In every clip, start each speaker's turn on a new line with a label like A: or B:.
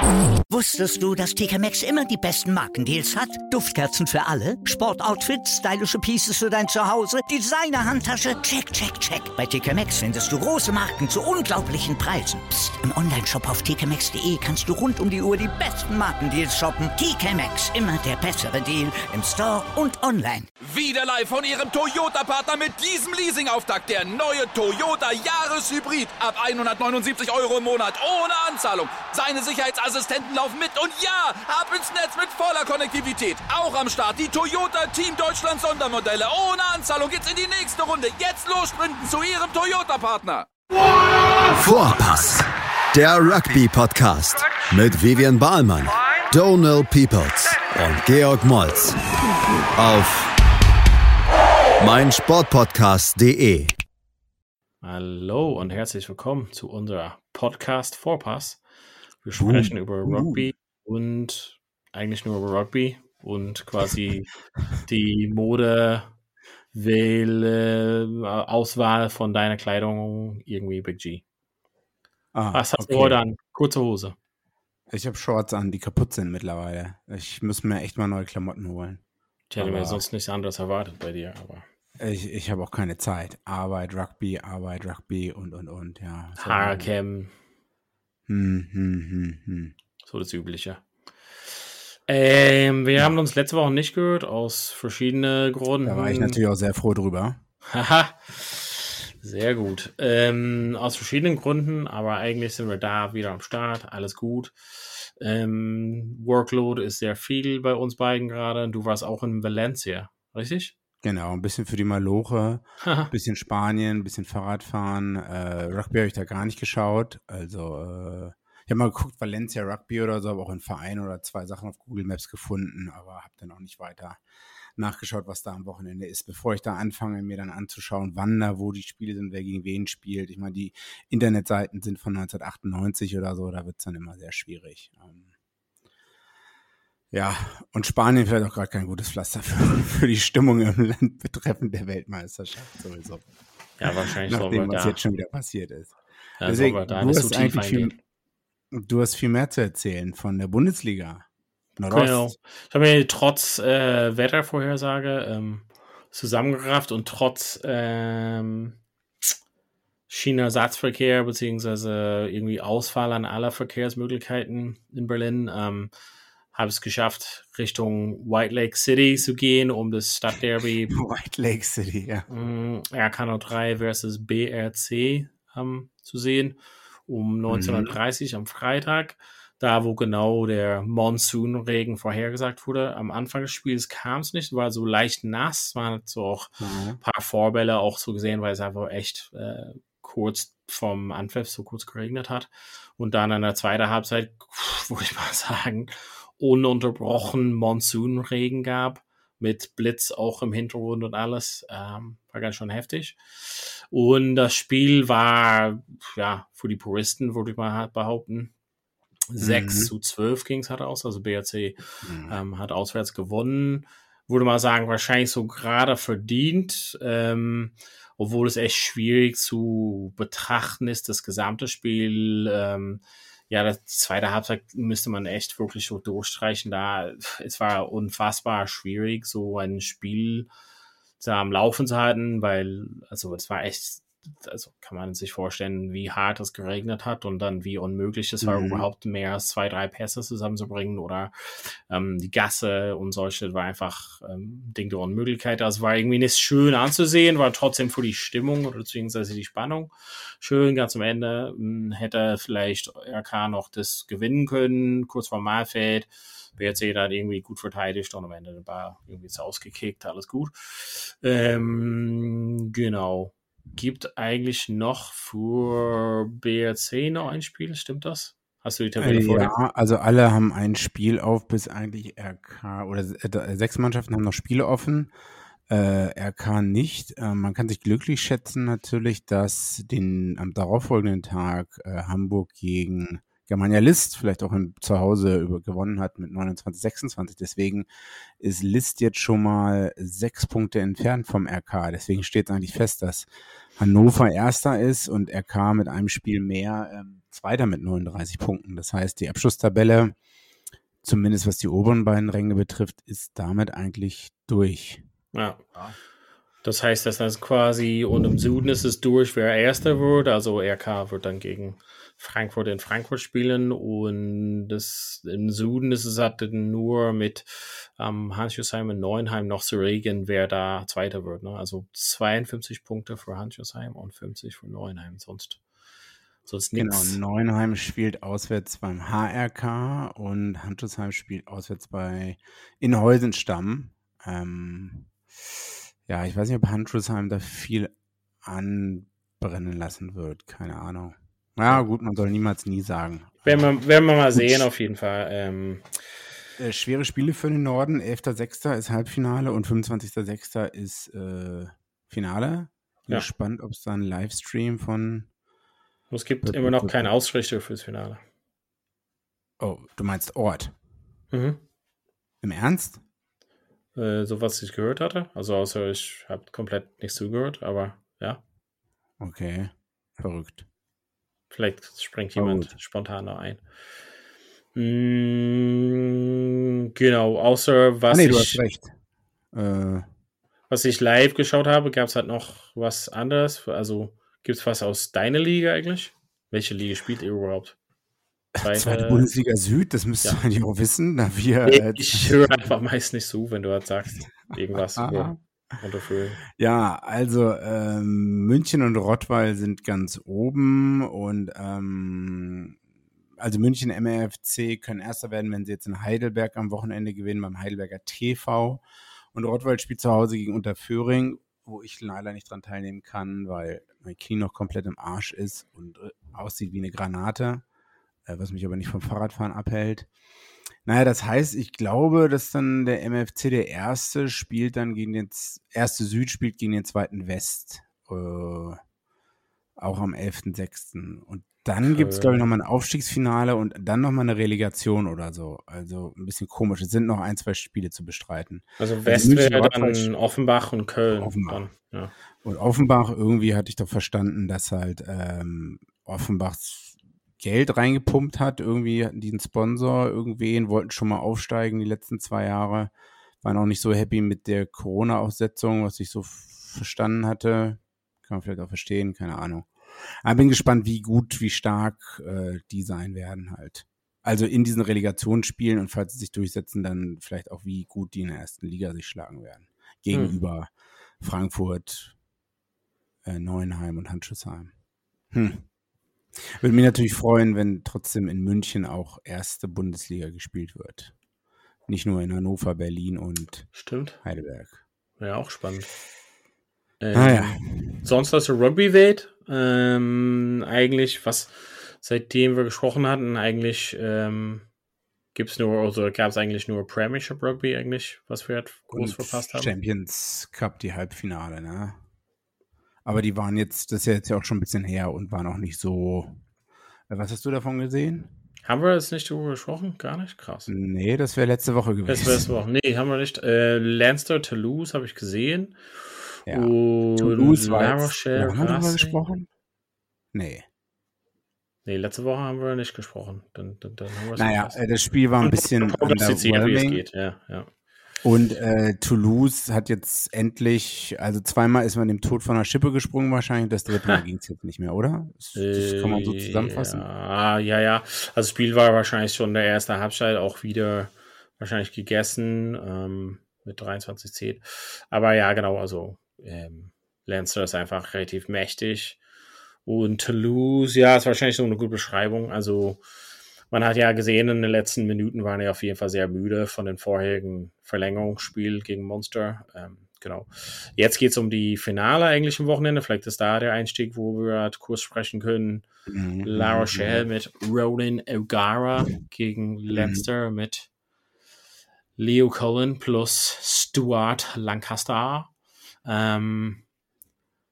A: Wusstest du, dass TK Maxx immer die besten Markendeals hat? Duftkerzen für alle, Sportoutfits, stylische Pieces für dein Zuhause, Designer-Handtasche, check, check, check. Bei TK Maxx findest du große Marken zu unglaublichen Preisen. Psst. Im Onlineshop auf tkmaxx.de kannst du rund um die Uhr die besten Markendeals shoppen. TK Maxx, immer der bessere Deal im Store und online.
B: Wieder live von Ihrem Toyota-Partner mit diesem Leasing-Auftakt. Der neue Toyota Jahreshybrid. Ab 179 € im Monat. Ohne Anzahlung. Seine Sicherheitsassistenten laufen mit. Und ja, ab ins Netz mit voller Konnektivität. Auch am Start die Toyota Team Deutschland Sondermodelle. Ohne Anzahlung geht's in die nächste Runde. Jetzt los sprinten zu Ihrem Toyota-Partner.
C: Vorpass. Der Rugby-Podcast. Mit Vivian Bahlmann, Donald Peoples und Georg Moltz. Auf meinsportpodcast.de.
D: Hallo und herzlich willkommen zu unserer Podcast Vorpass. Wir sprechen über Rugby und eigentlich nur über Rugby und quasi die Auswahl von deiner Kleidung, irgendwie Big G. Was hast du heute an? Kurze Hose.
E: Ich habe Shorts an, die kaputt sind mittlerweile. Ich muss mir echt mal neue Klamotten holen.
D: Ich hätte mir sonst nichts anderes erwartet bei dir, aber...
E: Ich habe auch keine Zeit. Arbeit, Rugby und, ja.
D: Haarcam. So das Übliche. Wir haben uns letzte Woche nicht gehört, aus verschiedenen Gründen.
E: Da war ich natürlich auch sehr froh drüber.
D: Haha, sehr gut. Aus verschiedenen Gründen, aber eigentlich sind wir da wieder am Start, alles gut. Workload ist sehr viel bei uns beiden gerade. Du warst auch in Valencia, richtig?
E: Genau, ein bisschen für die Maloche, ein bisschen Spanien, ein bisschen Fahrradfahren. Rugby habe ich da gar nicht geschaut. Also ich habe mal geguckt, Valencia Rugby oder so, aber auch einen Verein oder 2 Sachen auf Google Maps gefunden, aber habe dann auch nicht weiter nachgeschaut, was da am Wochenende ist, bevor ich da anfange, mir dann anzuschauen, wann da, wo die Spiele sind, wer gegen wen spielt. Ich meine, die Internetseiten sind von 1998 oder so, da wird es dann immer sehr schwierig. Ja, und Spanien vielleicht auch gerade kein gutes Pflaster für die Stimmung im Land betreffend der Weltmeisterschaft sowieso.
D: Ja, wahrscheinlich.
E: Nachdem, was jetzt schon wieder passiert ist.
D: Ja,
E: deswegen,
D: du
E: hast viel mehr zu erzählen von der Bundesliga.
D: Genau. Ich habe mir trotz Wettervorhersage zusammengerafft und trotz China-Ersatzverkehr beziehungsweise irgendwie Ausfall an aller Verkehrsmöglichkeiten in Berlin habe es geschafft, Richtung White Lake City zu gehen, um das Stadtderby
E: White Lake City, ja.
D: RK03 versus BRC zu sehen, um 19:30 am Freitag. Da, wo genau der Monsunregen vorhergesagt wurde. Am Anfang des Spiels kam es nicht, war so leicht nass. Man hat so auch ein paar Vorbälle auch so gesehen, weil es einfach echt kurz vom Anpfiff so kurz geregnet hat. Und dann in der zweiten Halbzeit, würde ich mal sagen, ununterbrochen Monsunregen gab, mit Blitz auch im Hintergrund und alles. War ganz schön heftig. Und das Spiel war, ja, für die Puristen, würde ich mal behaupten, 6:12 ging es halt aus, also BRC hat auswärts gewonnen. Würde mal sagen, wahrscheinlich so gerade verdient, obwohl es echt schwierig zu betrachten ist, das gesamte Spiel. Ja, die zweite Halbzeit müsste man echt wirklich so durchstreichen. Es war unfassbar schwierig, so ein Spiel da am Laufen zu halten, weil, also es war echt, also kann man sich vorstellen, wie hart es geregnet hat und dann wie unmöglich es war, überhaupt mehr als 2, 3 Pässe zusammenzubringen oder die Gasse und solche, war einfach Ding der Unmöglichkeit. Also war irgendwie nicht schön anzusehen, war trotzdem für die Stimmung oder beziehungsweise die Spannung schön. Ganz am Ende hätte vielleicht RK noch das gewinnen können, kurz vor Mahlfeld. BRC hat irgendwie gut verteidigt und am Ende war irgendwie ausgekickt, alles gut. Genau. Gibt eigentlich noch für BRC noch ein Spiel, stimmt das? Hast du die Tabelle vor dir?
E: Ja, also alle haben ein Spiel auf, bis eigentlich RK, oder 6 Mannschaften haben noch Spiele offen, RK nicht. Man kann sich glücklich schätzen natürlich, dass am darauffolgenden Tag Hamburg gegen Germania List vielleicht auch zu Hause gewonnen hat mit 29-26. Deswegen ist List jetzt schon mal 6 Punkte entfernt vom RK. Deswegen steht eigentlich fest, dass Hannover Erster ist und RK mit einem Spiel mehr Zweiter mit 39 Punkten. Das heißt, die Abschlusstabelle, zumindest was die oberen beiden Ränge betrifft, ist damit eigentlich durch.
D: Ja. Das heißt, dass das quasi, und im Süden ist es durch, wer Erster wird. Also RK wird dann gegen Frankfurt in Frankfurt spielen, und im Süden ist es halt nur mit Hans-Josheim und Neuenheim noch zu regeln, wer da Zweiter wird. Ne? Also 52 Punkte für Hans-Josheim und 50 für Neuenheim, sonst nichts.
E: Genau, Neuenheim spielt auswärts beim HRK und Hans-Josheim spielt auswärts in Heusenstamm. Ja, ich weiß nicht, ob Hans-Josheim da viel anbrennen lassen wird. Keine Ahnung. Ja, gut, man soll niemals nie sagen.
D: Werden wir mal sehen, auf jeden Fall.
E: Schwere Spiele für den Norden. 11.06. ist Halbfinale und 25.06. ist Finale. Bin gespannt, ob es da einen Livestream von...
D: Es gibt immer noch keine Ausrichtung fürs Finale.
E: Oh, du meinst Ort?
D: Mhm.
E: Im Ernst?
D: So was ich gehört hatte. Also außer ich habe komplett nichts zugehört, aber ja.
E: Okay, verrückt.
D: Vielleicht springt jemand spontan da ein. Genau, außer was
E: du hast recht.
D: Was ich live geschaut habe, gab es halt noch was anderes. Also gibt es was aus deiner Liga eigentlich? Welche Liga spielt ihr überhaupt?
E: Zweite Bundesliga Süd, das müsst ihr eigentlich auch wissen. Da
D: ich höre einfach meist nicht zu, wenn du halt sagst, irgendwas über Unterföhring.
E: Ja, also München und Rottweil sind ganz oben und also München MRFC können Erster werden, wenn sie jetzt in Heidelberg am Wochenende gewinnen, beim Heidelberger TV. Und Rottweil spielt zu Hause gegen Unterföhring, wo ich leider nicht dran teilnehmen kann, weil mein Knie noch komplett im Arsch ist und aussieht wie eine Granate, was mich aber nicht vom Fahrradfahren abhält. Naja, das heißt, ich glaube, dass dann der MFC, der erste Süd spielt gegen den zweiten West, auch am 11.06. Und dann gibt es, glaube ich, nochmal ein Aufstiegsfinale und dann nochmal eine Relegation oder so. Also ein bisschen komisch. Es sind noch 1-2 Spiele zu bestreiten.
D: Also West wäre dann Offenbach und Köln.
E: Offenbach.
D: Dann, ja.
E: Und Offenbach, irgendwie hatte ich doch verstanden, dass halt Offenbachs Geld reingepumpt hat, irgendwie hatten die einen Sponsor, wollten schon mal aufsteigen die letzten 2 Jahre, waren auch nicht so happy mit der Corona-Aussetzung, was ich so verstanden hatte. Kann man vielleicht auch verstehen, keine Ahnung. Aber bin gespannt, wie stark die sein werden halt. Also in diesen Relegationsspielen und falls sie sich durchsetzen, dann vielleicht auch, wie gut die in der ersten Liga sich schlagen werden. Gegenüber Frankfurt, Neuenheim und Hans-Josheim. Würde mich natürlich freuen, wenn trotzdem in München auch erste Bundesliga gespielt wird. Nicht nur in Hannover, Berlin und Heidelberg.
D: Ja, auch spannend.
E: Ja.
D: Sonst aus der Rugby-Welt, eigentlich, was seitdem wir gesprochen hatten, eigentlich gab es eigentlich nur Premiership Rugby eigentlich, was wir halt groß verpasst haben.
E: Champions Cup, die Halbfinale, ne? Aber die waren jetzt, das ist ja jetzt auch schon ein bisschen her und waren auch nicht so. Was hast du davon gesehen?
D: Haben wir jetzt nicht darüber gesprochen? Gar nicht? Krass.
E: Nee, das wäre letzte Woche gewesen.
D: Das wäre letzte Woche. Nee, haben wir nicht. Leinster, Toulouse habe ich gesehen.
E: Ja.
D: Und
E: Toulouse war
D: La
E: jetzt,
D: Rochelle,
E: haben wir darüber gesprochen? Nee,
D: letzte Woche haben wir nicht gesprochen. Dann haben wir es verpasst.
E: Das Spiel war ein bisschen
D: underwhelming. Wie es geht. Ja.
E: Und Toulouse hat jetzt endlich, also zweimal ist man dem Tod von der Schippe gesprungen wahrscheinlich, das dritte Mal ging es jetzt nicht mehr, oder? Das kann man so zusammenfassen.
D: Ja. Also das Spiel war wahrscheinlich schon der erste Halbzeit auch wieder wahrscheinlich gegessen mit 23-10. Aber ja, genau, also Leinster ist einfach relativ mächtig. Und Toulouse, ja, ist wahrscheinlich so eine gute Beschreibung. Also man hat ja gesehen, in den letzten Minuten waren ja auf jeden Fall sehr müde von den vorherigen Verlängerungsspiel gegen Munster. Genau. Jetzt geht es um die Finale eigentlich am Wochenende. Vielleicht ist da der Einstieg, wo wir halt kurz sprechen können. La Rochelle mit Ronan O'Gara gegen Leinster mit Leo Cullen plus Stuart Lancaster.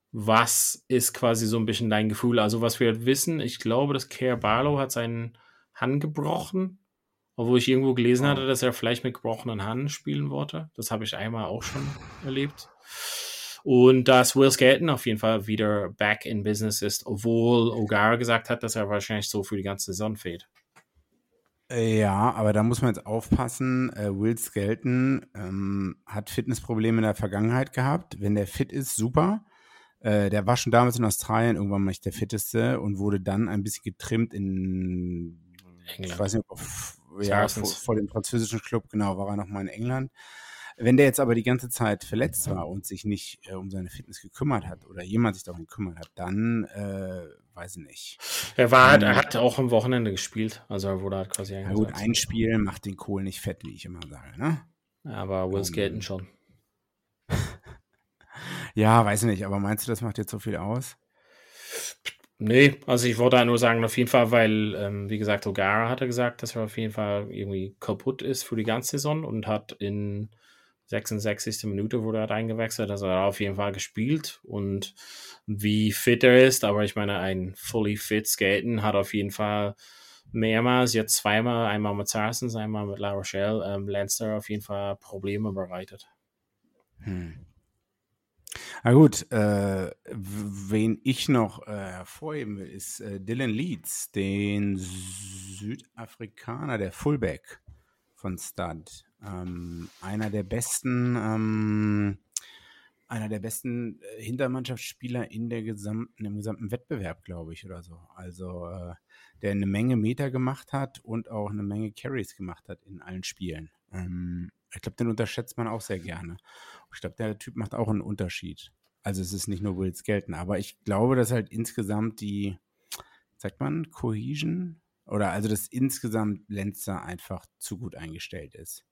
D: Was ist quasi so ein bisschen dein Gefühl? Also was wir halt wissen, ich glaube, dass Kerr Barlow hat seinen Hand gebrochen. Obwohl ich irgendwo gelesen hatte, dass er vielleicht mit gebrochenen Hand spielen wollte. Das habe ich einmal auch schon erlebt. Und dass Will Skelton auf jeden Fall wieder back in business ist, obwohl O'Gara gesagt hat, dass er wahrscheinlich so für die ganze Saison fehlt.
E: Ja, aber da muss man jetzt aufpassen. Will Skelton hat Fitnessprobleme in der Vergangenheit gehabt. Wenn der fit ist, super. Der war schon damals in Australien irgendwann mal nicht der Fitteste und wurde dann ein bisschen getrimmt in England. Ich weiß nicht, vor dem französischen Club, genau, war er nochmal in England. Wenn der jetzt aber die ganze Zeit verletzt war und sich nicht um seine Fitness gekümmert hat oder jemand sich darum gekümmert hat, dann weiß ich nicht.
D: Er hat auch am Wochenende gespielt, also er wurde halt quasi
E: eingesetzt. Ja gut, ein Spiel macht den Kohl nicht fett, wie ich immer sage, ne?
D: Aber Will Skelton schon.
E: Ja, weiß ich nicht, aber meinst du, das macht jetzt so viel aus?
D: Nee, also ich wollte nur sagen, auf jeden Fall, weil, wie gesagt, O'Gara hatte gesagt, dass er auf jeden Fall irgendwie kaputt ist für die ganze Saison und hat in 66. Minute wurde er eingewechselt, also er hat auf jeden Fall gespielt und wie fit er ist, aber ich meine, ein fully fit Skelton hat auf jeden Fall mehrmals, jetzt zweimal, einmal mit Saracens, einmal mit La Rochelle, Leinster auf jeden Fall Probleme bereitet.
E: Na gut, wen ich noch hervorheben will, ist Dylan Leeds, den Südafrikaner, der Fullback von Stad. Einer der besten Hintermannschaftsspieler im gesamten Wettbewerb, glaube ich, oder so. Also der eine Menge Meter gemacht hat und auch eine Menge Carries gemacht hat in allen Spielen. Ich glaube, den unterschätzt man auch sehr gerne. Ich glaube, der Typ macht auch einen Unterschied. Also es ist nicht nur Will Skelton, aber ich glaube, dass halt insgesamt sagt man, Cohesion? Oder also, dass insgesamt Leinster einfach zu gut eingestellt ist.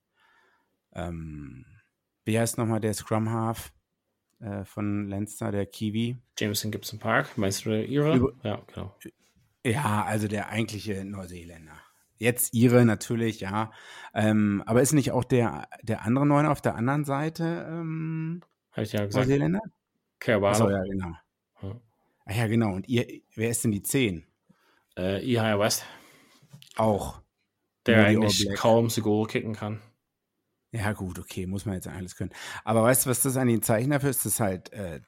E: Wie heißt nochmal der Scrum Half von Leinster, der Kiwi?
D: Jameson Gibson Park, meinst du der Ire? Ja, genau.
E: Ja, also der eigentliche Neuseeländer. Jetzt Ire natürlich, ja. Aber ist nicht auch der andere Neuner auf der anderen Seite
D: Habe ich ja gesagt.
E: Neuseeländer?
D: Achso,
E: ja, genau. Ja. Ah ja, genau. Und wer ist denn die 10?
D: Ihai West.
E: Auch.
D: Der eigentlich kaum so Goal kicken kann.
E: Ja gut, okay, muss man jetzt alles können. Aber weißt du, was das eigentlich ein Zeichen dafür ist? Das halt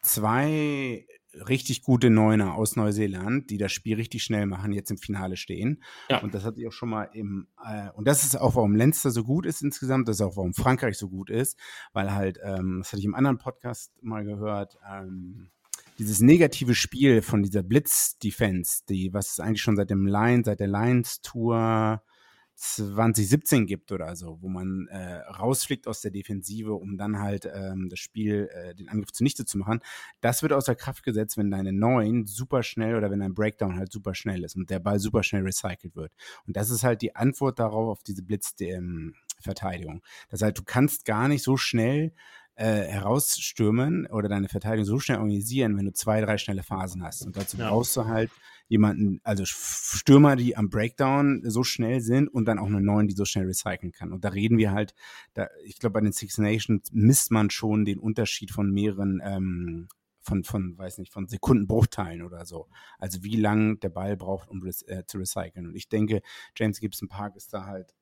E: 2 richtig gute Neuner aus Neuseeland, die das Spiel richtig schnell machen, jetzt im Finale stehen. Ja. Und das hatte ich auch schon mal und das ist auch, warum Leinster so gut ist insgesamt, das ist auch, warum Frankreich so gut ist, weil halt, das hatte ich im anderen Podcast mal gehört, dieses negative Spiel von dieser Blitz-Defense, was es eigentlich schon seit der Lions-Tour 2017 gibt oder so, wo man rausfliegt aus der Defensive, um dann halt das Spiel, den Angriff zunichte zu machen. Das wird außer Kraft gesetzt, wenn deine 9 super schnell oder wenn dein Breakdown halt super schnell ist und der Ball super schnell recycelt wird. Und das ist halt die Antwort darauf, auf diese Blitzverteidigung. Das heißt, du kannst gar nicht so schnell herausstürmen oder deine Verteidigung so schnell organisieren, wenn du 2, 3 schnelle Phasen hast. Und dazu brauchst du halt jemanden, also Stürmer, die am Breakdown so schnell sind und dann auch eine 9, die so schnell recyceln kann. Und da reden wir halt, ich glaube, bei den Six Nations misst man schon den Unterschied von mehreren, von Sekundenbruchteilen oder so. Also wie lang der Ball braucht, um zu recyceln. Und ich denke, James Gibson Park ist da halt,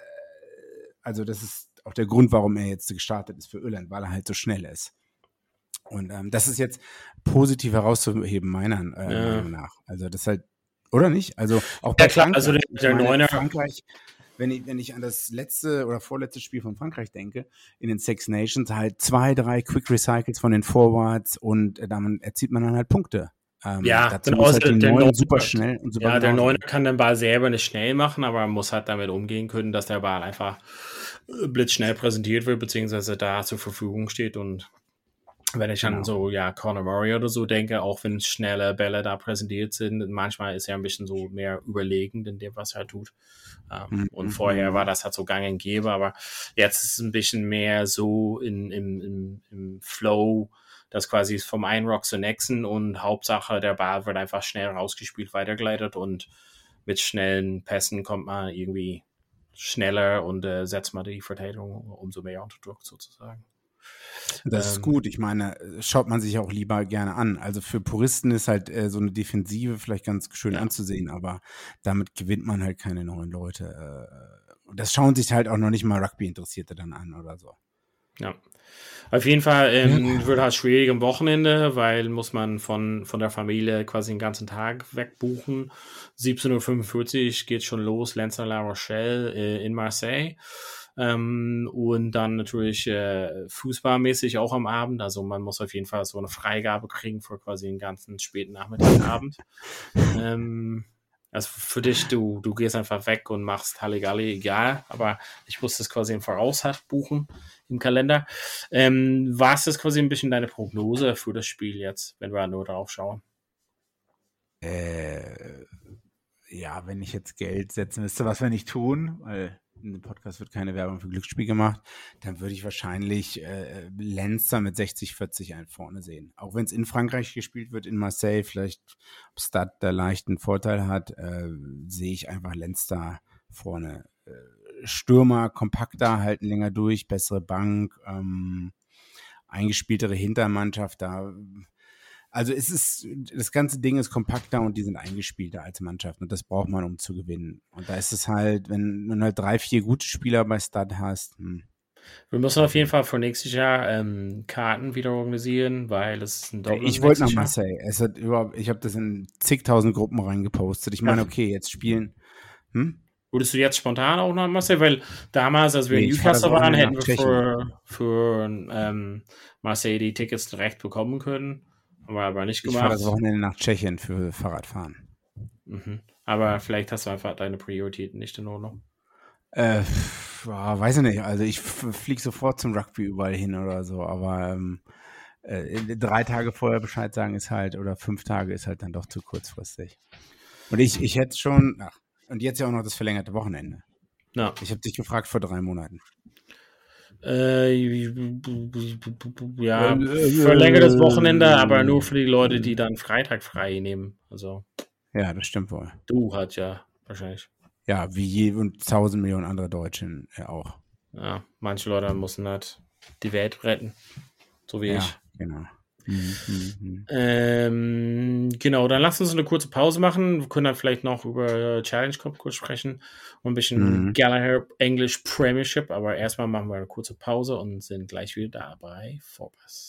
E: also das ist auch der Grund, warum er jetzt gestartet ist für Irland, weil er halt so schnell ist. Und das ist jetzt positiv herauszuheben, meiner Meinung nach. Also das halt, oder nicht? Also auch bei Frankreich. Also der Neuner. Frankreich, wenn ich an das letzte oder vorletzte Spiel von Frankreich denke, in den Six Nations, halt 2, 3 Quick Recycles von den Forwards und damit erzielt man dann halt Punkte.
D: Genau.
E: Halt der Neuner super schnell und super
D: der Neuner kann den Ball selber nicht schnell machen, aber man muss halt damit umgehen können, dass der Ball einfach blitzschnell präsentiert wird, beziehungsweise da zur Verfügung steht. Und wenn ich an Conor Murray oder so denke, auch wenn schnelle Bälle da präsentiert sind, manchmal ist er ein bisschen so mehr überlegend in dem, was er tut. Und vorher war das halt so gang und gäbe, aber jetzt ist es ein bisschen mehr so im Flow, das quasi vom einen Rock zur nächsten und Hauptsache, der Ball wird einfach schnell rausgespielt, weitergeleitet und mit schnellen Pässen kommt man irgendwie schneller und setzt man die Verteidigung umso mehr unter Druck sozusagen.
E: Das ist gut. Ich meine, schaut man sich auch lieber gerne an. Also für Puristen ist halt so eine Defensive vielleicht ganz schön anzusehen, aber damit gewinnt man halt keine neuen Leute. Das schauen sich halt auch noch nicht mal Rugby-Interessierte dann an oder so.
D: Ja. Auf jeden Fall wird halt schwierig am Wochenende, weil muss man von der Familie quasi den ganzen Tag wegbuchen. 17:45 Uhr geht schon los, Lens La Rochelle in Marseille. Und dann natürlich fußballmäßig auch am Abend. Also man muss auf jeden Fall so eine Freigabe kriegen für quasi den ganzen späten Nachmittagabend. Also für dich, du gehst einfach weg und machst Halligalli, egal. Aber ich muss das quasi im Voraus buchen im Kalender. Was ist quasi ein bisschen deine Prognose für das Spiel jetzt, wenn wir nur drauf schauen?
E: Ja, wenn ich jetzt Geld setzen müsste, was wir nicht tun, weil in dem Podcast wird keine Werbung für Glücksspiel gemacht, dann würde ich wahrscheinlich Leinster mit 60-40 vorne sehen. Auch wenn es in Frankreich gespielt wird, in Marseille, vielleicht ob Stade da leicht einen Vorteil hat, sehe ich einfach Leinster vorne. Stürmer, kompakter, halten länger durch, bessere Bank, eingespieltere Hintermannschaft da. Also das ganze Ding ist kompakter und die sind eingespielter als Mannschaft und das braucht man, um zu gewinnen. Und da ist es halt, wenn du halt 3-4 gute Spieler bei Stade hast.
D: Wir müssen auf jeden Fall für nächstes Jahr Karten wieder organisieren, weil es ist ein Doppel.
E: Ich wollte nach Marseille. Ich habe das in zigtausend Gruppen reingepostet. Ich meine, okay, jetzt spielen.
D: Würdest du jetzt spontan auch nach Marseille? Weil damals, als wir in Newcastle waren, hätten wir für Marseille die Tickets direkt bekommen können. Haben wir aber nicht gemacht.
E: Ich fahre das Wochenende nach Tschechien für Fahrradfahren.
D: Aber vielleicht hast du einfach deine Prioritäten nicht in Ordnung.
E: Weiß ich nicht. Also ich fliege sofort zum Rugby überall hin oder so. Aber 3 Tage vorher Bescheid sagen ist halt, oder 5 Tage ist halt dann doch zu kurzfristig. Und ich hätte schon, und jetzt ja auch noch das verlängerte Wochenende.
D: Ja.
E: Ich habe dich gefragt vor 3 Monaten.
D: Verlängertes Wochenende, aber nur für die Leute, die dann Freitag frei nehmen. Also.
E: Ja, das stimmt wohl.
D: Du halt ja wahrscheinlich.
E: Ja, wie und 1000 Millionen andere Deutsche auch.
D: Ja, manche Leute müssen halt die Welt retten. So wie ich.
E: Genau.
D: Genau, dann lass uns eine kurze Pause machen. Wir können dann vielleicht noch über Challenge Cup kurz sprechen und ein bisschen Gallagher English Premiership, aber erstmal machen wir eine kurze Pause und sind gleich wieder da bei Vorpass.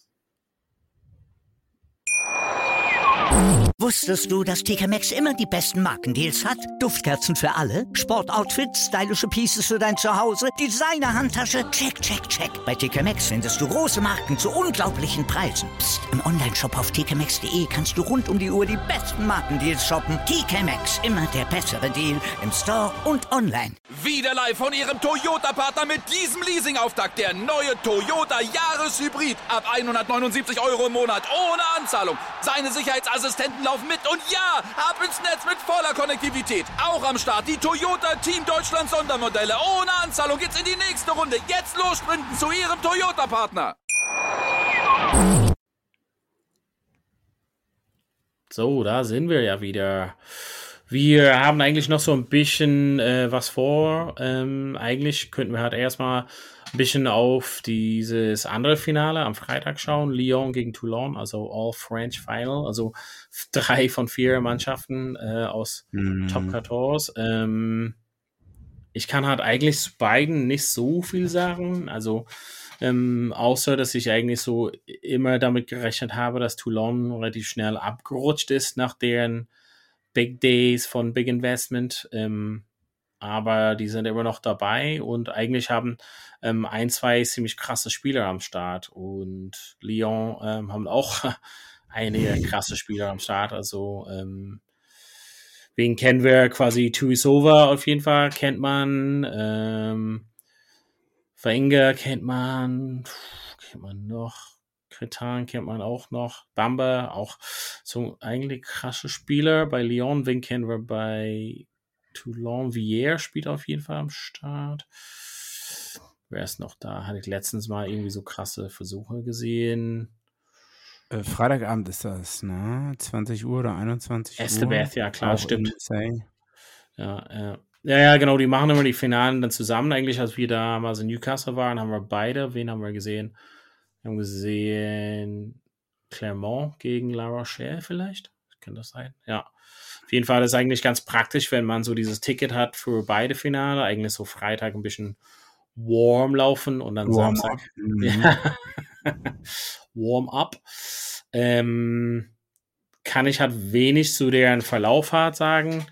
A: Wusstest du, dass TK Maxx immer die besten Markendeals hat? Duftkerzen für alle, Sportoutfits, stylische Pieces für dein Zuhause, Designer-Handtasche, check, check, check. Bei TK Maxx findest du große Marken zu unglaublichen Preisen. Psst. Im Onlineshop auf tkmaxx.de kannst du rund um die Uhr die besten Markendeals shoppen. TK Maxx, immer der bessere Deal im Store und online.
B: Wieder live von ihrem Toyota-Partner mit diesem Leasing-Auftakt. Der neue Toyota Jahreshybrid. Ab 179 € im Monat ohne Anzahlung. Seine Sicherheitsassistenten laufen mit und ja, ab ins Netz mit voller Konnektivität. Auch am Start die Toyota Team Deutschland Sondermodelle. Ohne Anzahlung geht's in die nächste Runde. Jetzt los sprinten zu ihrem Toyota-Partner.
D: So, da sind wir ja wieder. Wir haben eigentlich noch so ein bisschen was vor. Eigentlich könnten wir halt erstmal ein bisschen auf dieses andere Finale am Freitag schauen. Lyon gegen Toulon, also All-French Final. Also 3 von 4 Mannschaften aus Top 14. Ich kann halt eigentlich zu beiden nicht so viel sagen. Also außer, dass ich eigentlich so immer damit gerechnet habe, dass Toulon relativ schnell abgerutscht ist nach deren Big Days von Big Investment, aber die sind immer noch dabei und eigentlich haben 1-2 ziemlich krasse Spieler am Start und Lyon haben auch einige krasse Spieler am Start, also wen kennen wir quasi? Tuisova auf jeden Fall kennt man, Wenger kennt man noch, Cretin kennt man auch noch. Bamba, auch so eigentlich krasse Spieler. Bei Lyon, wen kennen wir bei Toulon? Villiers spielt auf jeden Fall am Start. Wer ist noch da? Hatte ich letztens mal irgendwie so krasse Versuche gesehen.
E: Freitagabend ist das, ne? 20 Uhr oder 21 Uhr.
D: Estebeth, ja klar, stimmt. Ja, genau, die machen immer die Finalen dann zusammen. Eigentlich, als wir damals in Newcastle waren, haben wir beide. Wen haben wir gesehen? Wir haben gesehen Clermont gegen La Rochelle vielleicht. Kann das sein? Ja. Auf jeden Fall ist es eigentlich ganz praktisch, wenn man so dieses Ticket hat für beide Finale. Eigentlich so Freitag ein bisschen warm laufen und dann Samstag. Ja. Warm-up. Kann ich halt wenig zu deren Verlauf halt sagen.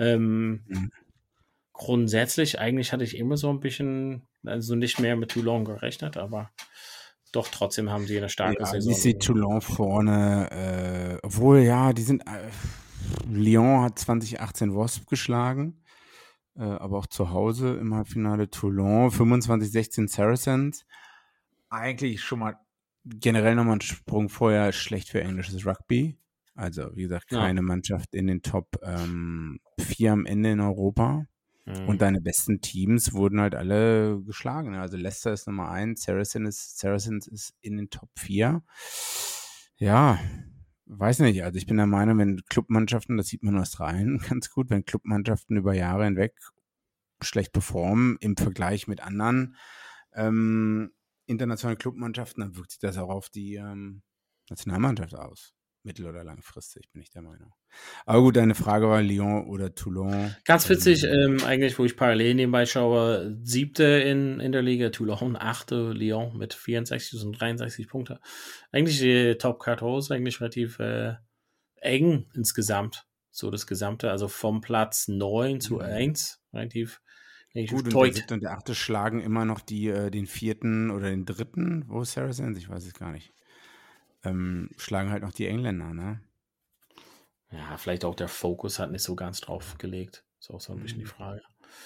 D: Grundsätzlich, eigentlich hatte ich immer so ein bisschen, also nicht mehr mit Toulon gerechnet, aber doch trotzdem haben sie eine starke Saison.
E: Ich sehe Toulon vorne, obwohl, ja, die sind, Lyon hat 2018 Wasp geschlagen, aber auch zu Hause im Halbfinale Toulon, 25-16 Saracens. Eigentlich schon mal generell nochmal ein Sprung vorher, schlecht für englisches Rugby. Also, wie gesagt, keine Mannschaft in den Top 4 am Ende in Europa. Und deine besten Teams wurden halt alle geschlagen. Also Leicester ist Nummer 1, Saracens ist in den Top 4. Ja, weiß nicht. Also ich bin der Meinung, wenn Clubmannschaften, das sieht man in Australien ganz gut, wenn Clubmannschaften über Jahre hinweg schlecht performen im Vergleich mit anderen internationalen Clubmannschaften, dann wirkt sich das auch auf die Nationalmannschaft aus. Mittel- oder langfristig, bin ich der Meinung. Aber gut, deine Frage war Lyon oder Toulon.
D: Ganz witzig, eigentlich, wo ich parallel nebenbei schaue, 7. in der Liga, Toulon, 8. Lyon mit 64 und 63 Punkte. Eigentlich die Top 14 eigentlich relativ eng insgesamt. So das Gesamte, also vom Platz 9 zu 1, relativ
E: gut, und der 7. und der 8. schlagen immer noch den 4. oder den 3., wo ist Saracens? Ich weiß es gar nicht. Schlagen halt noch die Engländer, ne?
D: Ja, vielleicht auch der Fokus hat nicht so ganz drauf gelegt. Ist auch so ein bisschen die Frage.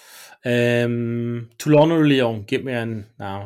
D: Toulon oder Lyon? Gib mir einen Namen.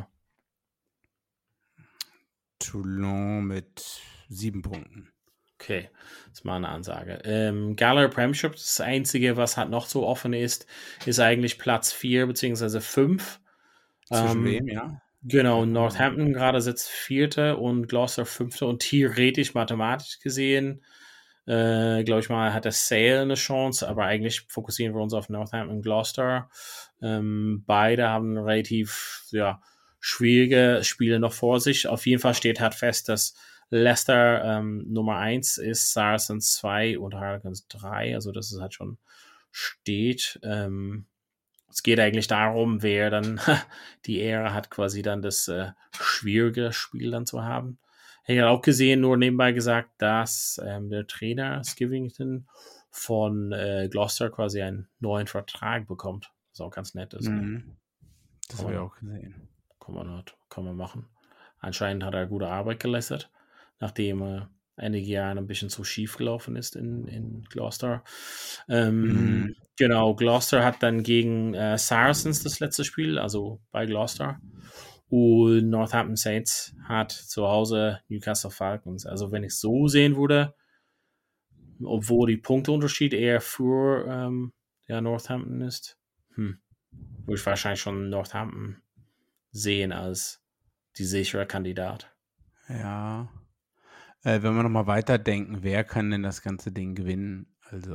E: Toulon mit 7 Punkten.
D: Okay, das ist mal eine Ansage. Gallagher Premiership, das Einzige, was halt noch so offen ist eigentlich Platz 4 bzw. 5.
E: Zwischen wem, ja?
D: Genau, Northampton gerade sitzt 4. und Gloucester 5. und theoretisch, mathematisch gesehen, glaube ich mal, hat der Sale eine Chance, aber eigentlich fokussieren wir uns auf Northampton und Gloucester. Beide haben relativ schwierige Spiele noch vor sich. Auf jeden Fall steht halt fest, dass Leicester Nummer 1 ist, Saracens 2 und Harlequins 3, also das ist halt schon steht. Es geht eigentlich darum, wer dann die Ehre hat, quasi dann das schwierige Spiel dann zu haben. Ich habe auch gesehen, nur nebenbei gesagt, dass der Trainer Skivington von Gloucester quasi einen neuen Vertrag bekommt. Was auch ganz nett ist. Ne?
E: Das habe ich auch gesehen.
D: Kann man machen. Anscheinend hat er gute Arbeit geleistet, nachdem einige Jahre ein bisschen zu schief gelaufen ist in Gloucester. Genau, Gloucester hat dann gegen Saracens das letzte Spiel, also bei Gloucester. Und Northampton Saints hat zu Hause Newcastle Falcons. Also wenn ich so sehen würde, obwohl die Punkteunterschied eher für Northampton ist, würde ich wahrscheinlich schon Northampton sehen als die sichere Kandidat.
E: Ja. Wenn wir nochmal weiterdenken, wer kann denn das ganze Ding gewinnen?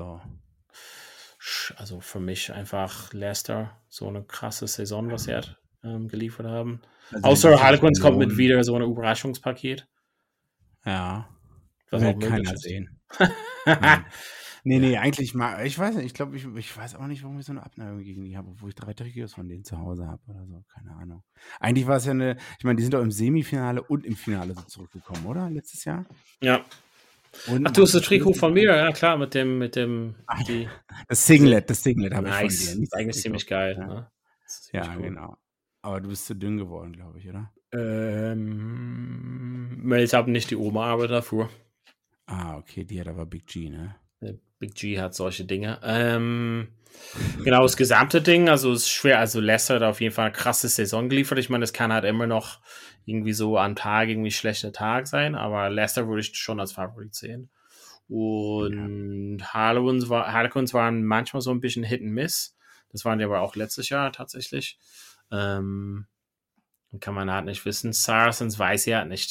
D: Also für mich einfach Leicester, so eine krasse Saison, was sie hat geliefert haben. Also außer Harlequins kommt mit wieder so ein Überraschungspaket.
E: Ja.
D: Was
E: auch keiner sehen. Nee, eigentlich mal, ich weiß nicht, ich glaube, ich weiß auch nicht, warum ich so eine Abneigung gegen die habe, obwohl ich 3 Trikots von denen zu Hause habe oder so, keine Ahnung. Eigentlich war es ja ich meine, die sind doch im Semifinale und im Finale so zurückgekommen, oder? Letztes Jahr?
D: Ja. Und du hast das Trikot von mir, ja klar, mit dem
E: das Singlet habe ich von dir.
D: Das ist eigentlich ziemlich geil.
E: Ja,
D: ne?
E: ja cool. Genau. Aber du bist zu dünn geworden, glaube ich, oder?
D: Ich habe nicht die Oberarbeit dafür.
E: Okay, die hat aber Big G, ne?
D: Big G hat solche Dinge. Genau, das gesamte Ding, also ist schwer. Also Leicester hat auf jeden Fall eine krasse Saison geliefert. Ich meine, es kann halt immer noch irgendwie so am Tag irgendwie schlechter Tag sein, aber Leicester würde ich schon als Favorit sehen. Und Harlequins waren manchmal so ein bisschen Hit and Miss. Das waren die aber auch letztes Jahr tatsächlich. Kann man halt nicht wissen. Saracens weiß ja nicht.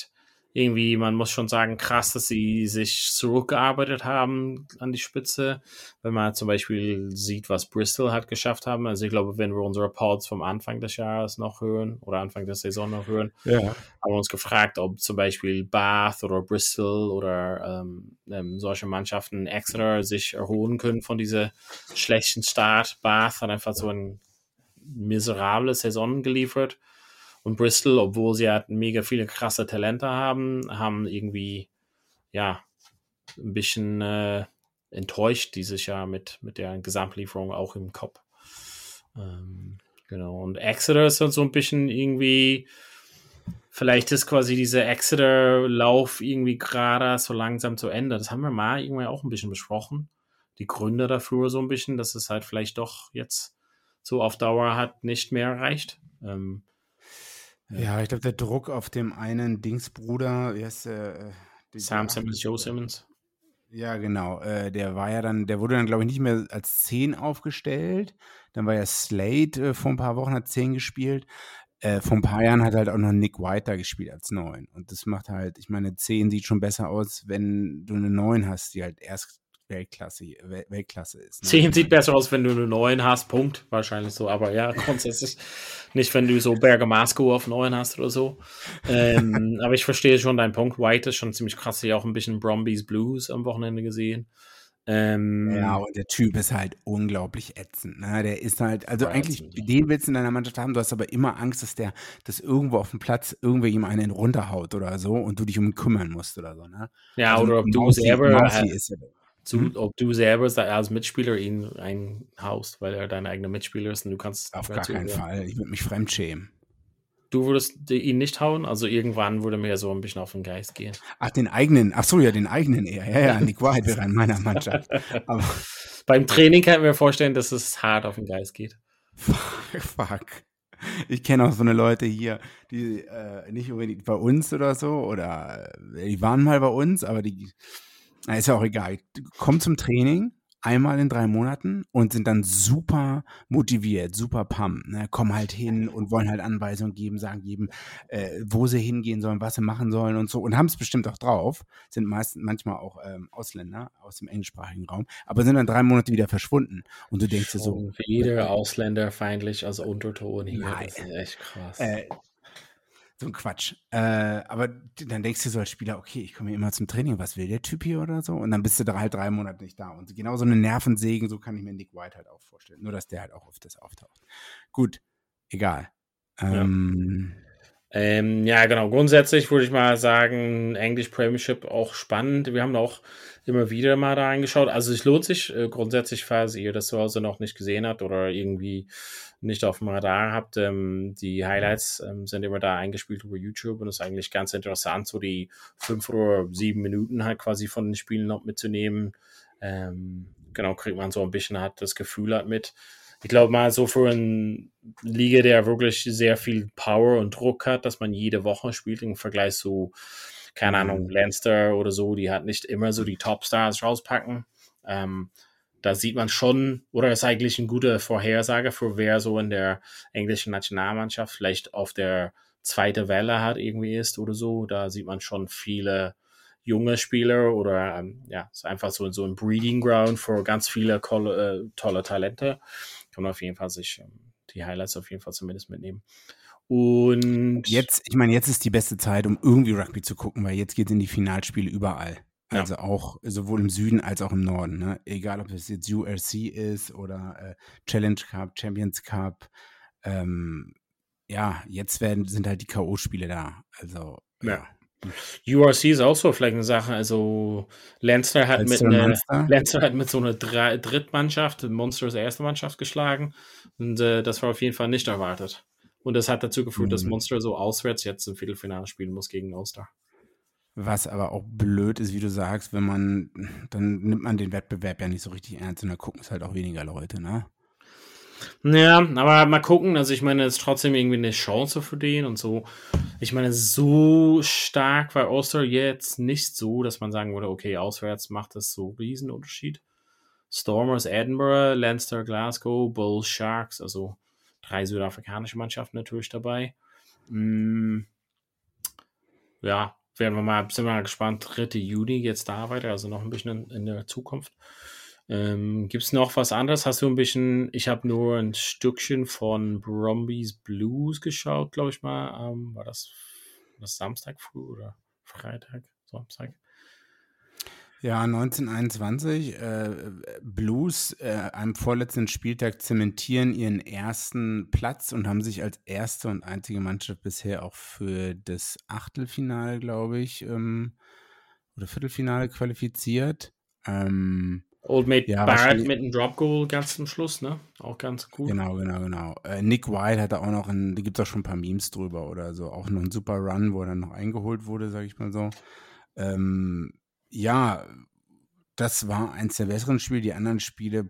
D: irgendwie, man muss schon sagen, krass, dass sie sich zurückgearbeitet haben an die Spitze. Wenn man zum Beispiel sieht, was Bristol hat geschafft haben. Also ich glaube, wenn wir unsere Reports vom Anfang des Jahres noch hören oder Anfang der Saison noch hören, haben wir uns gefragt, ob zum Beispiel Bath oder Bristol oder solche Mannschaften Exeter sich erholen können von dieser schlechten Start. Bath hat einfach so eine miserable Saison geliefert. Und Bristol, obwohl sie halt mega viele krasse Talente haben irgendwie, ja, ein bisschen enttäuscht dieses Jahr mit der Gesamtlieferung auch im Kopf. Genau. Und Exeter ist dann so ein bisschen irgendwie, vielleicht ist quasi dieser Exeter-Lauf irgendwie gerade so langsam zu Ende. Das haben wir mal irgendwie auch ein bisschen besprochen. Die Gründe dafür so ein bisschen, dass es halt vielleicht doch jetzt so auf Dauer hat nicht mehr reicht.
E: Ja, ich glaube, der Druck auf dem einen Dingsbruder, wie heißt
D: Sam Simmons, Joe Simmons.
E: Ja, genau. Der wurde dann, glaube ich, nicht mehr als 10 aufgestellt. Dann war ja Slade vor ein paar Wochen, hat 10 gespielt. Vor ein paar Jahren hat halt auch noch Nick White da gespielt als 9. Und das macht halt, ich meine, 10 sieht schon besser aus, wenn du eine 9 hast, die halt erst Weltklasse ist. Ne?
D: 10 sieht besser aus, wenn du eine 9 hast, Punkt. Wahrscheinlich so, aber ja, grundsätzlich nicht, wenn du so Bergamasco auf 9 hast oder so. Aber ich verstehe schon deinen Punkt. White ist schon ziemlich krass. Ich habe auch ein bisschen Brombies Blues am Wochenende gesehen.
E: Ja, und der Typ ist halt unglaublich ätzend. Ne? Der ist halt, also eigentlich, den willst du in deiner Mannschaft haben, du hast aber immer Angst, dass irgendwo auf dem Platz irgendwer ihm einen runterhaut oder so und du dich um ihn kümmern musst oder so. Ne?
D: Ja,
E: also
D: oder ob du selber als Mitspieler ihn reinhaust, weil er dein eigener Mitspieler ist und du kannst...
E: Auf gar keinen Fall. Ich würde mich fremdschämen.
D: Du würdest ihn nicht hauen? Also irgendwann würde mir so ein bisschen auf den Geist gehen.
E: Den eigenen eher. Ja, Nick White wäre in meiner Mannschaft. Aber
D: beim Training kann ich mir vorstellen, dass es hart auf den Geist geht.
E: Fuck. Ich kenne auch so eine Leute hier, die nicht unbedingt bei uns oder so, oder die waren mal bei uns, aber ist ja auch egal. Die kommen zum Training einmal in 3 Monaten und sind dann super motiviert, super pumped, ne? Kommen halt hin und wollen halt Anweisungen geben, sagen jedem, wo sie hingehen sollen, was sie machen sollen und so, und haben es bestimmt auch drauf, sind manchmal auch Ausländer aus dem englischsprachigen Raum, aber sind dann 3 Monate wieder verschwunden und du denkst dir so...
D: Wieder ausländerfeindlich als Unterton hier,
E: nein.
D: Das ist echt krass.
E: So ein Quatsch. Aber dann denkst du so als Spieler, okay, ich komme hier immer zum Training, was will der Typ hier oder so? Und dann bist du da halt 3 Monate nicht da. Und genau so eine Nervensägen, so kann ich mir Nick White halt auch vorstellen. Nur, dass der halt auch öfters auftaucht. Gut, egal.
D: Ja, genau. Grundsätzlich würde ich mal sagen, English Premiership auch spannend. Wir haben auch immer wieder mal da reingeschaut. Also es lohnt sich grundsätzlich, falls ihr das zu Hause noch nicht gesehen habt oder irgendwie nicht auf dem Radar habt. Die Highlights sind immer da eingespielt über YouTube und es ist eigentlich ganz interessant, so die 5 oder 7 Minuten halt quasi von den Spielen noch mitzunehmen. Genau, kriegt man so ein bisschen halt das Gefühl halt mit. Ich glaube mal so für eine Liga, der wirklich sehr viel Power und Druck hat, dass man jede Woche spielt im Vergleich zu, keine Ahnung, Leinster oder so, die halt nicht immer so die Topstars rauspacken. Da sieht man schon, oder ist eigentlich eine gute Vorhersage für wer so in der englischen Nationalmannschaft vielleicht auf der zweiten Welle halt irgendwie ist oder so. Da sieht man schon viele junge Spieler oder ist einfach so ein Breeding Ground für ganz viele tolle Talente. Kann man auf jeden Fall sich die Highlights auf jeden Fall zumindest mitnehmen. Und
E: jetzt ist die beste Zeit, um irgendwie Rugby zu gucken, weil jetzt geht es in die Finalspiele überall. Also auch sowohl im Süden als auch im Norden. Ne? Egal, ob es jetzt URC ist oder Challenge Cup, Champions Cup. Jetzt sind halt die K.O.-Spiele da. Also, ja.
D: URC ist auch so vielleicht eine Sache. Also Leinster hat mit so einer Drittmannschaft, Munsters erste Mannschaft geschlagen. Und das war auf jeden Fall nicht erwartet. Und das hat dazu geführt, dass Munster so auswärts jetzt im Viertelfinale spielen muss gegen Ulster.
E: Was aber auch blöd ist, wie du sagst, dann nimmt man den Wettbewerb ja nicht so richtig ernst und dann gucken es halt auch weniger Leute, ne?
D: Ja, aber mal gucken, also ich meine, es ist trotzdem irgendwie eine Chance für den und so. Ich meine, so stark war Ulster jetzt nicht so, dass man sagen würde, okay, auswärts macht das so einen riesen Unterschied. Stormers Edinburgh, Leinster Glasgow, Bulls Sharks, also 3 südafrikanische Mannschaften natürlich dabei. Ja, sind wir mal gespannt, 3. Juni geht's da weiter, also noch ein bisschen in der Zukunft. Gibt es noch was anderes? Hast du ein bisschen, ich habe nur ein Stückchen von Brumbies Blues geschaut, glaube ich mal. War das Samstag früh oder Freitag? Samstag?
E: Ja, 1921. Blues am vorletzten Spieltag zementieren ihren ersten Platz und haben sich als erste und einzige Mannschaft bisher auch für das Achtelfinale, glaube ich, oder Viertelfinale qualifiziert.
D: Old Mate
E: Ja,
D: Barrett mit einem Drop Goal ganz zum Schluss, ne? Auch ganz gut.
E: Genau. Nick White hatte auch noch da gibt es auch schon ein paar Memes drüber oder so, auch noch ein super Run, wo er dann noch eingeholt wurde, sage ich mal so. Ja, das war eins der besseren Spiele. Die anderen Spiele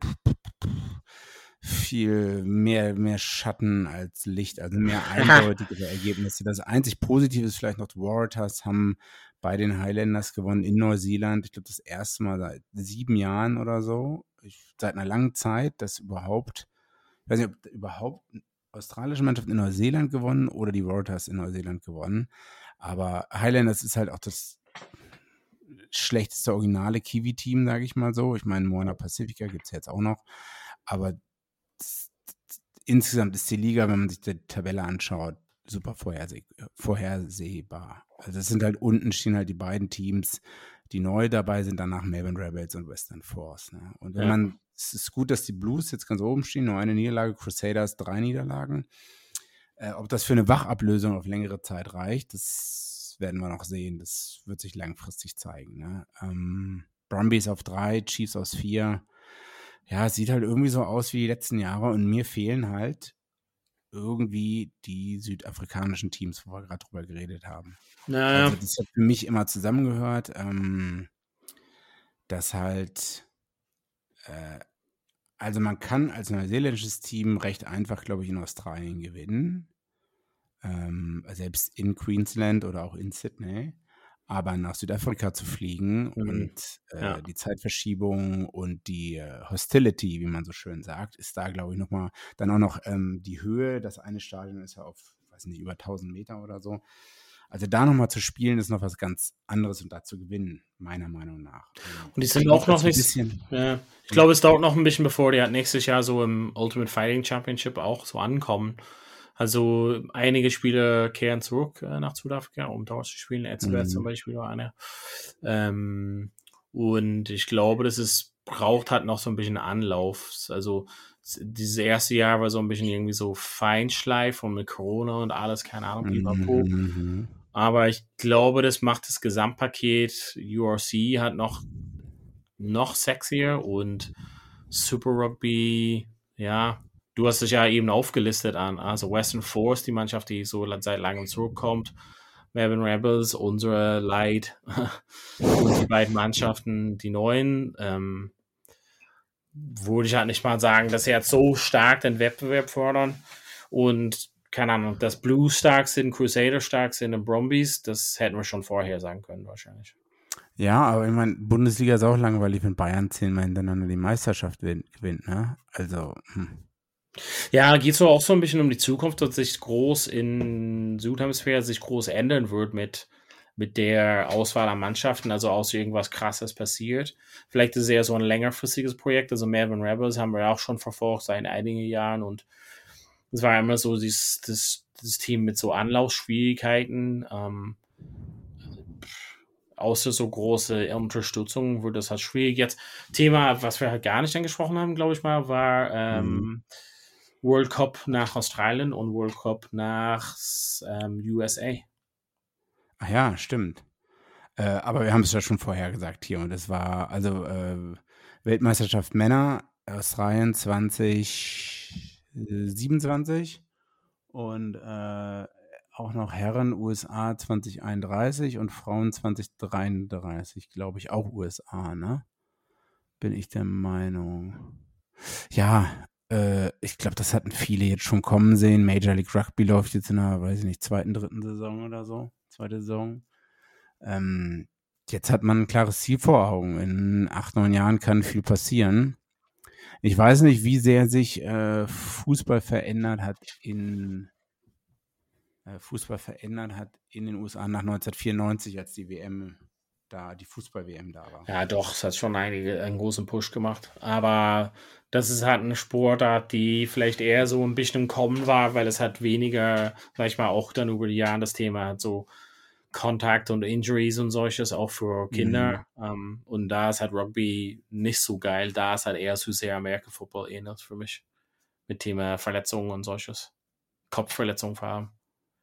E: viel mehr Schatten als Licht, also mehr eindeutige Ergebnisse. Das einzig Positive ist vielleicht noch, die Waratahs haben bei den Highlanders gewonnen in Neuseeland. Ich glaube, das erste Mal seit 7 Jahren oder so. Seit einer langen Zeit, dass überhaupt, ich weiß nicht, ob überhaupt eine australische Mannschaft in Neuseeland gewonnen oder die Waratahs in Neuseeland gewonnen. Aber Highlanders ist halt auch das schlechteste originale Kiwi-Team, sage ich mal so. Ich meine, Moana Pacifica gibt es jetzt auch noch. Aber insgesamt ist die Liga, wenn man sich die Tabelle anschaut, super vorhersehbar. Also es sind halt unten stehen halt die beiden Teams, die neu dabei sind, danach Melbourne Rebels und Western Force. Ne? Und wenn es ist gut, dass die Blues jetzt ganz oben stehen, nur eine Niederlage, Crusaders 3 Niederlagen. Ob das für eine Wachablösung auf längere Zeit reicht, das werden wir noch sehen. Das wird sich langfristig zeigen. Ne? Brumbies auf 3, Chiefs auf 4. Ja, es sieht halt irgendwie so aus wie die letzten Jahre und mir fehlen halt irgendwie die südafrikanischen Teams, wo wir gerade drüber geredet haben.
D: Naja.
E: Also das hat für mich immer zusammengehört, dass halt, also man kann als neuseeländisches Team recht einfach, glaube ich, in Australien gewinnen, selbst in Queensland oder auch in Sydney. Aber nach Südafrika zu fliegen und die Zeitverschiebung und die Hostility, wie man so schön sagt, ist da, glaube ich, nochmal, dann auch noch die Höhe. Das eine Stadion ist ja auf, weiß nicht, über 1000 Meter oder so. Also da nochmal zu spielen, ist noch was ganz anderes und da zu gewinnen, meiner Meinung nach.
D: Und die sind auch noch nicht, ich glaube, es dauert noch ein bisschen, bevor die halt nächstes Jahr so im Ultimate Fighting Championship auch so ankommen. Also einige Spieler kehren zurück nach Südafrika, um dort zu spielen. Etzebeth zum Beispiel war einer. Und ich glaube, braucht halt noch so ein bisschen Anlauf. Also dieses erste Jahr war so ein bisschen irgendwie so Feinschleif und mit Corona und alles, keine Ahnung, aber ich glaube, das macht das Gesamtpaket. URC hat noch sexier und Super Rugby, ja. Du hast es ja eben aufgelistet an, also Western Force, die Mannschaft, die so seit langem zurückkommt, Melbourne Rebels, unsere Light und die beiden Mannschaften, die neuen, würde ich halt nicht mal sagen, dass sie jetzt so stark den Wettbewerb fördern und keine Ahnung, dass Blues stark sind, Crusader stark sind und Brumbies, das hätten wir schon vorher sagen können wahrscheinlich.
E: Ja, aber ich meine, Bundesliga ist auch langweilig, wenn Bayern 10-mal hintereinander die Meisterschaft gewinnt, ne? Also,
D: Ja, geht so auch so ein bisschen um die Zukunft, dass sich groß in Südhemisphäre sich groß ändern wird mit der Auswahl an Mannschaften, also aus irgendwas Krasses passiert. Vielleicht ist es eher so ein längerfristiges Projekt, also Melbourne Rebels haben wir auch schon verfolgt seit einigen Jahren und es war immer so das Team mit so Anlaufschwierigkeiten, außer so große Unterstützung wird das halt schwierig. Jetzt Thema, was wir halt gar nicht angesprochen haben, glaube ich mal, war World Cup nach Australien und World Cup nach USA.
E: Ach ja, stimmt. Aber wir haben es ja schon vorher gesagt hier und es war also Weltmeisterschaft Männer Australien 2027 und auch noch Herren USA 2031 und Frauen 2033, glaube ich, auch USA, ne? Bin ich der Meinung. Ja, ich glaube, das hatten viele jetzt schon kommen sehen. Major League Rugby läuft jetzt in der, weiß ich nicht, 2., 3. Saison oder so. 2. Saison. Jetzt hat man ein klares Ziel vor Augen. In 8, 9 Jahren kann viel passieren. Ich weiß nicht, wie sehr sich Fußball verändert hat in Fußball verändert hat in den USA nach 1994, als die Fußball-WM da war.
D: Ja, doch, es hat schon einen großen Push gemacht. Aber das ist halt eine Sportart, die vielleicht eher so ein bisschen im Kommen war, weil es hat weniger, sag ich mal, auch dann über die Jahre das Thema hat so Kontakt und Injuries und solches, auch für Kinder. Und da ist halt Rugby nicht so geil. Da ist halt eher zu sehr American Football ähnelt für mich. Mit Thema Verletzungen und solches. Kopfverletzungen vor allem.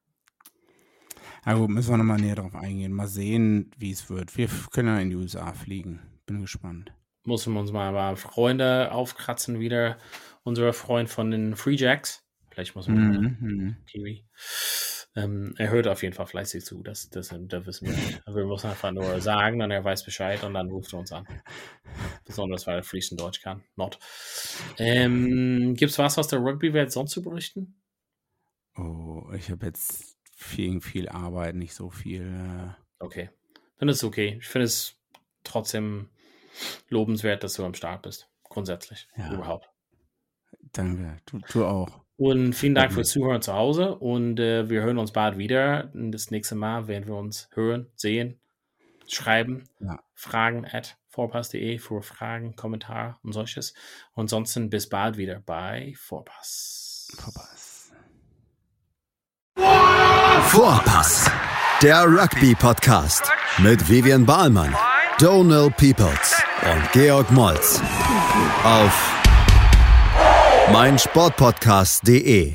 E: Na gut, müssen wir nochmal näher drauf eingehen. Mal sehen, wie es wird. Wir können ja in die USA fliegen. Bin gespannt.
D: Müssen wir uns mal Freunde aufkratzen wieder. Unser Freund von den Free Jacks. Vielleicht muss man Kiwi. Er hört auf jeden Fall fleißig zu. Das wissen wir nicht. Wir müssen einfach nur sagen, dann er weiß Bescheid und dann ruft er uns an. Besonders, weil er fließend Deutsch kann. Gibt's was aus der Rugby-Welt sonst zu berichten?
E: Oh, ich habe jetzt viel Arbeit, nicht so viel.
D: Okay, dann ist es okay. Ich finde es trotzdem lobenswert, dass du am Start bist. Grundsätzlich. Ja. Überhaupt.
E: Danke. Du auch.
D: Und vielen Dank fürs Zuhören zu Hause. Und wir hören uns bald wieder. Das nächste Mal werden wir uns hören, sehen, schreiben. Ja. Fragen @vorpass.de für Fragen, Kommentare und solches. Und ansonsten bis bald wieder bei Vorpass.
C: Vorpass, der Rugby-Podcast mit Vivian Bahlmann, Donald Peoples und Georg Moltz auf meinsportpodcast.de.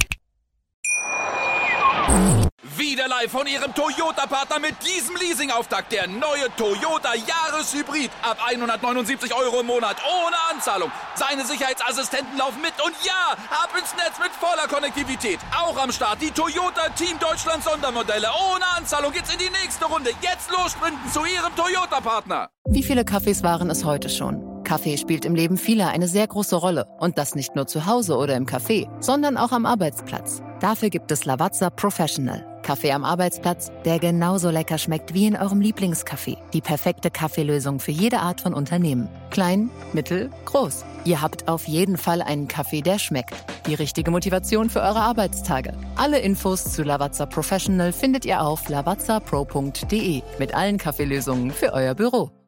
B: Wieder live von Ihrem Toyota-Partner mit diesem Leasing-Auftakt. Der neue Toyota Jahreshybrid. Ab 179 € im Monat. Ohne Anzahlung. Seine Sicherheitsassistenten laufen mit. Und ja, ab ins Netz mit voller Konnektivität. Auch am Start die Toyota Team Deutschland Sondermodelle. Ohne Anzahlung geht's in die nächste Runde. Jetzt los sprinten zu Ihrem Toyota-Partner.
F: Wie viele Kaffees waren es heute schon? Kaffee spielt im Leben vieler eine sehr große Rolle. Und das nicht nur zu Hause oder im Café, sondern auch am Arbeitsplatz. Dafür gibt es Lavazza Professional. Kaffee am Arbeitsplatz, der genauso lecker schmeckt wie in eurem Lieblingscafé. Die perfekte Kaffeelösung für jede Art von Unternehmen. Klein, mittel, groß. Ihr habt auf jeden Fall einen Kaffee, der schmeckt. Die richtige Motivation für eure Arbeitstage. Alle Infos zu Lavazza Professional findet ihr auf lavazzapro.de mit allen Kaffeelösungen für euer Büro.